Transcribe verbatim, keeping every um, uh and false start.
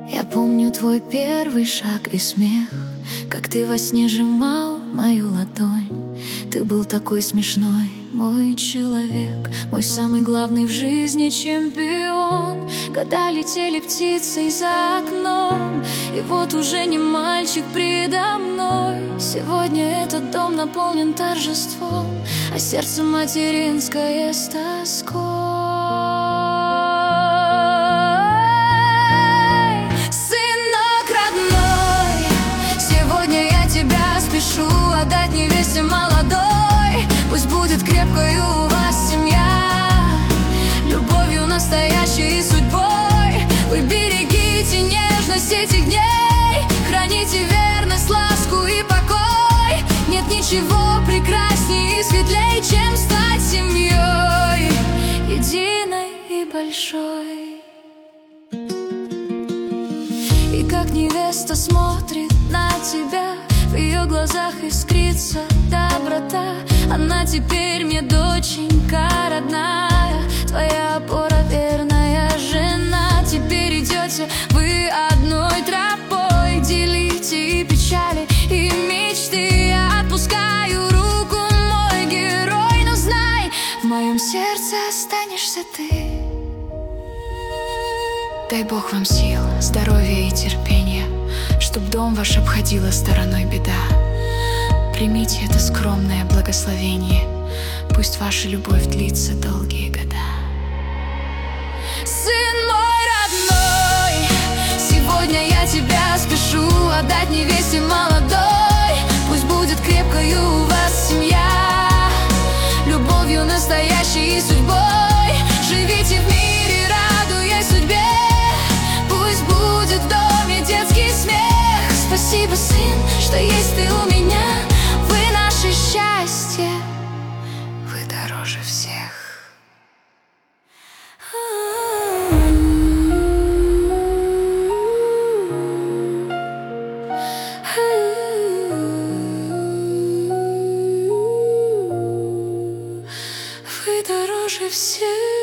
Я помню твой первый шаг и смех, как ты во сне сжимал мою ладонь. Ты был такой смешной, мой человек, мой самый главный в жизни чемпион. Года летели птицей за окном, и вот уже не мальчик предо мной. Сегодня этот дом наполнен торжеством, а сердце материнское с тоской. Спешу отдать невесте молодой. Пусть будет крепкой у вас семья, любовью настоящей и судьбой. Вы берегите нежность этих дней, храните верность, ласку и покой. Нет ничего прекраснее и светлей, чем стать семьей единой и большой. И как невеста смотрит на тебя, в ее глазах искрится доброта. Она теперь мне доченька родная, твоя опора, верная жена. Теперь идете вы одной тропой, делите и печали, и мечты. Я отпускаю руку, мой герой, но знай, в моем сердце останешься ты. Дай Бог вам сил, здоровья и терпения, чтоб дом ваш обходила стороной беда. Примите это скромное благословение, пусть ваша любовь длится долгие года. Сын мой родной, сегодня я тебя спешу отдать невесте молодой. Пусть будет крепкою у вас семья, любовью настоящей и судьбой. Живите в мире, радуясь судьбе, пусть будет в доме детский смех. Спасибо, сын, что есть ты у меня. Вы наше счастье, вы дороже всех. Вы дороже всех.